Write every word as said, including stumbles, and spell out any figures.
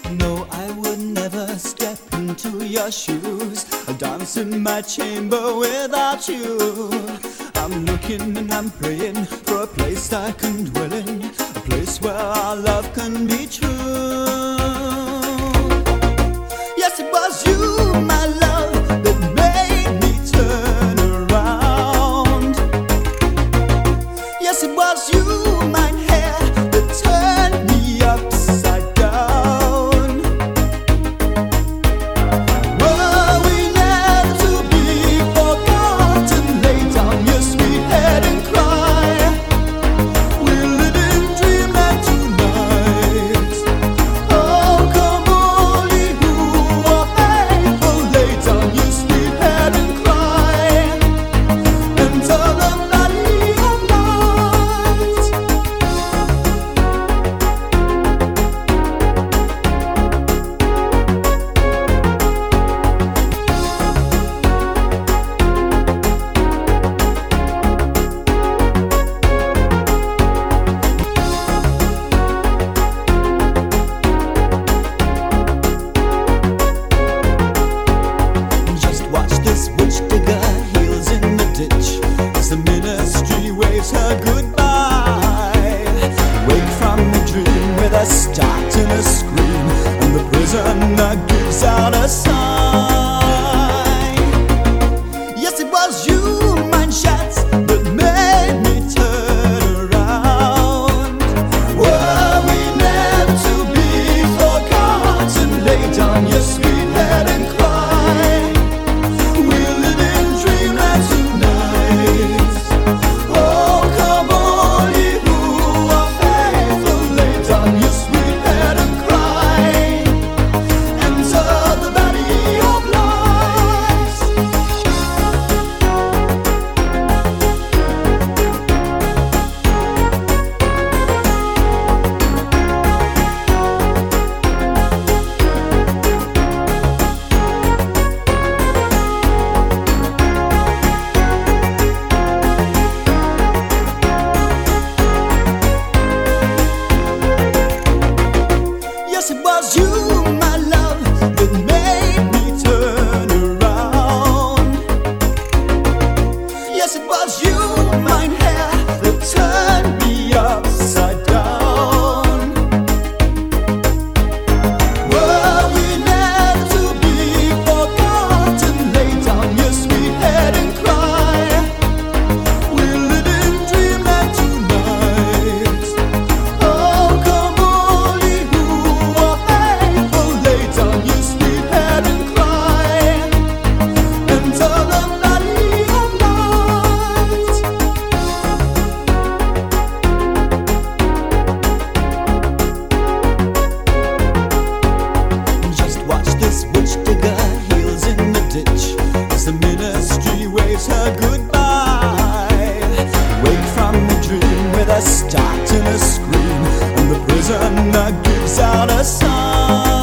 No, I would never step into your shoes, I'll dance in my chamber without you. I'm looking and I'm praying for a place I can dwell in, a place where our love can be true. Yes, it was you, my love, that made me turn around. Yes, it was you, my hair, that turned me upside down. Were we never to be forgotten? Lay down your sweet head and cry. We're living dreamland tonight. Oh, come only who are faithful. Lay down your sweet head and cry. Enter the valley of light. Just watch this witch digger heels in the ditch as the ministry waves her goodbye. Wake from the dream with a start and a scream, and the prisoner gives out a sigh. Yes, it was you, mein Schatz, that made me turn around. Were we meant to be forgotten? Lay down your sweet head and cry. We're living dreamland tonight. Oh, come only who are faithful. Lay down your sweet head and cry. Enter the valley of light. Yes, it was you, my love, that made me turn around. Yes, it was you, mein Herr, that turned me upside down. Were we never to be forgotten? Lay down your sweet head and cry. We're living dreamland tonight. Oh, come only who are faithful. Lay down your sweet head and cry. Enter the valley of light. Just watch this witch digger heels in the ditch as the ministry waves her goodbye. Wake from the dream with a start and a scream, and the prisoner gives out a sigh.